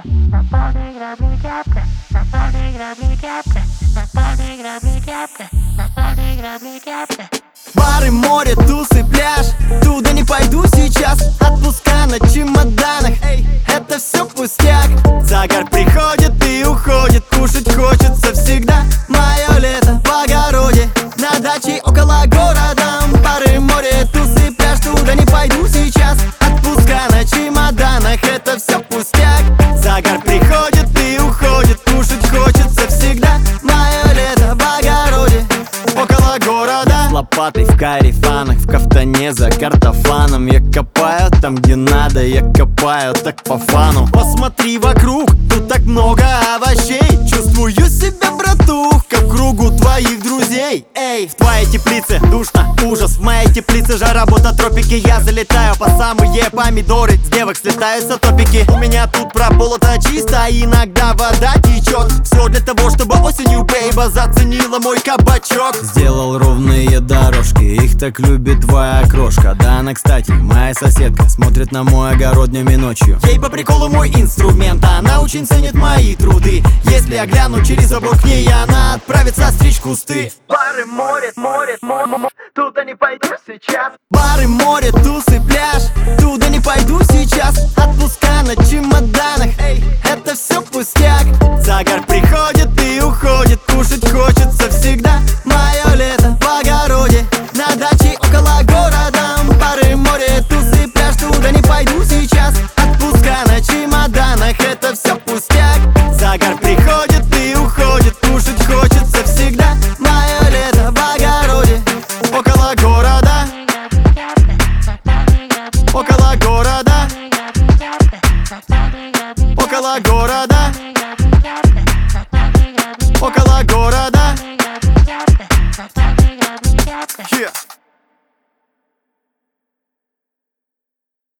Бары, море, тусы, пляж. Туда не пойду сейчас. Отпуска на чемоданах. Это все пустяк. Загар приходит и уходит. Кушать хочется всегда. Мое лето в огороде, на даче около города. Бары, море, тусы, пляж. Туда не пойду сейчас. Отпуска на чемоданах. Это все пустяк. Загар приходит и уходит. Кушать хочется всегда. Мое лето в огороде, около города. С лопатой в карифанах, в кафтане за картофаном. Я копаю там, где надо, я копаю так по фану. Посмотри вокруг, тут так много овощей. Чувствую себя, братух, как в кругу твоих друзей. Эй, в твоей теплице душно, ужас. В моей теплице жара, работа, тропики. Я залетаю по самые помидоры. С девок слетаются топики. У меня тут прополото чисто, иногда вода течет. Все для того, чтобы осенью бейба заценила мой кабачок. Сделал ровные дорожки, их так любит твоя крошка. Да она, кстати, моя соседка, смотрит на мой огород днем и ночью. Ей по приколу мой инструмент, она очень ценит мои труды. Если я гляну через забор к ней, она отправится стричь кусты. Бары, море, море, туда не пойду сейчас. Бары, море, тусы, пляж. Туда не пойду сейчас. Отпуска на чемоданах. Это все пустяк. Загар приходит и уходит. Кушать хочется всегда. Мое лето в огороде, на даче около города. Бары, море, тусы, пляж. Туда не пойду сейчас. Отпуска на чемоданах. Это все пустяк. Загар приходит и уходит. Кушать хочется всегда. Мое лето в огороде, около города, около города, около города, около города. Yeah.